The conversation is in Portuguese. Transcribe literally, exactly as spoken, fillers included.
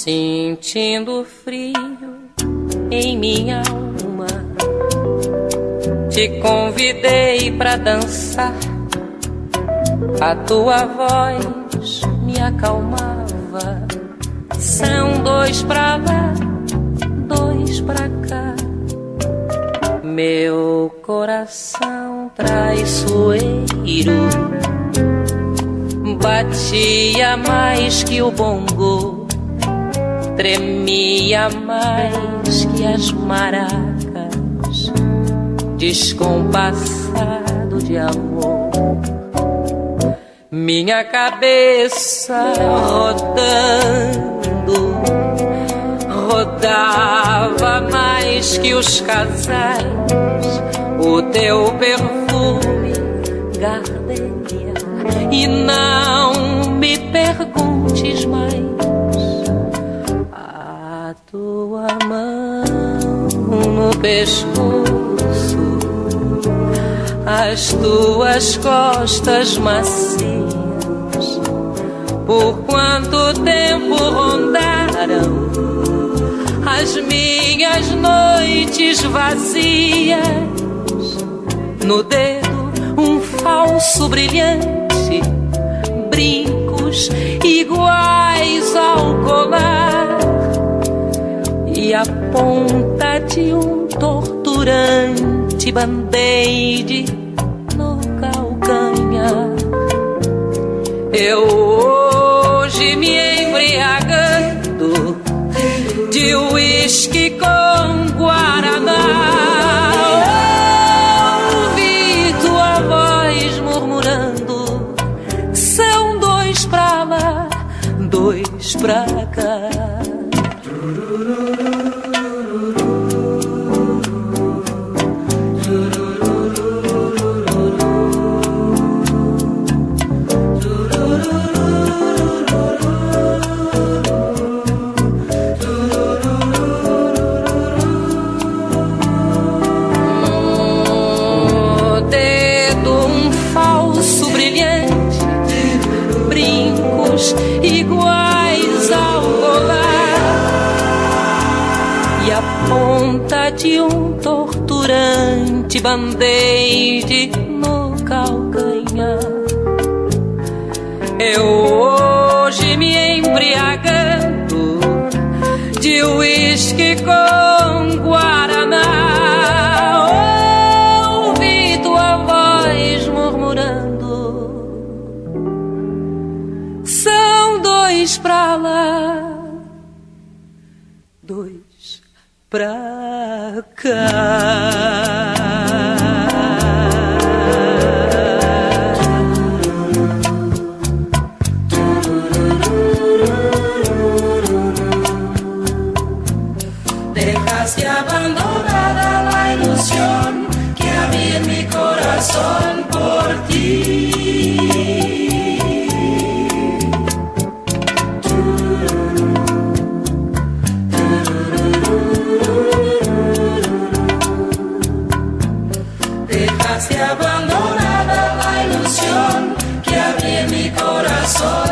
Sentindo frio em minha alma, te convidei pra dançar. A tua voz me acalmava. São dois pra lá, dois pra cá. Meu coração traiçoeiro batia mais que o bongo, tremia mais que as maracas, descompassado de amor. Minha cabeça rodando, rodava mais que os casais. O teu perfume, gardenia. E não me perguntes mais. A tua mão no pescoço, as tuas costas macias, por quanto tempo rondaram as minhas noites vazias. No dedo um falso brilhante, brincos iguais ao colar, e a ponta de um torturante band-aid no calcanhar. Eu hoje me embriagando de uísque com guaraná, ouvi tua voz murmurando: são dois pra lá, dois pra cá. Iguais ao colar, e a ponta de um torturante band-aid no calcanhar. Eu hoje me embriagando de uísque com guaraná, ouvi tua voz murmurando: são dois pra lá, dois pra cá. Dejaste abandonada la ilusión que había en mi corazón por ti. Dejaste abandonada la ilusión que había en mi corazón